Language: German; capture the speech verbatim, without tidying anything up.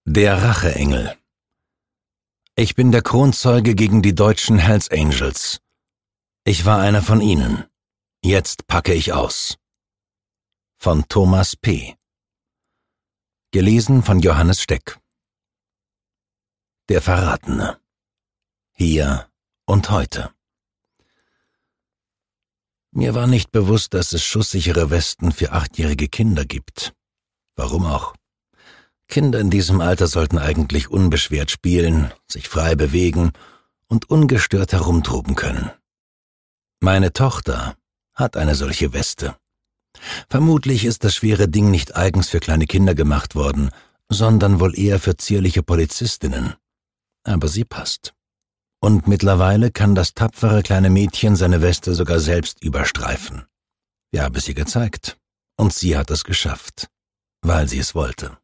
Der Racheengel. Ich bin der Kronzeuge gegen die deutschen Hells Angels. Ich war einer von ihnen. Jetzt packe ich aus. Von Thomas P. Gelesen von Johannes Steck. Der Verratene. Hier und heute. Mir war nicht bewusst, dass es schusssichere Westen für achtjährige Kinder gibt. Warum auch? Kinder in diesem Alter sollten eigentlich unbeschwert spielen, sich frei bewegen und ungestört herumtoben können. Meine Tochter hat eine solche Weste. Vermutlich ist das schwere Ding nicht eigens für kleine Kinder gemacht worden, sondern wohl eher für zierliche Polizistinnen. Aber sie passt. Und mittlerweile kann das tapfere kleine Mädchen seine Weste sogar selbst überstreifen. Wir haben es ihr gezeigt. Und sie hat es geschafft, weil sie es wollte.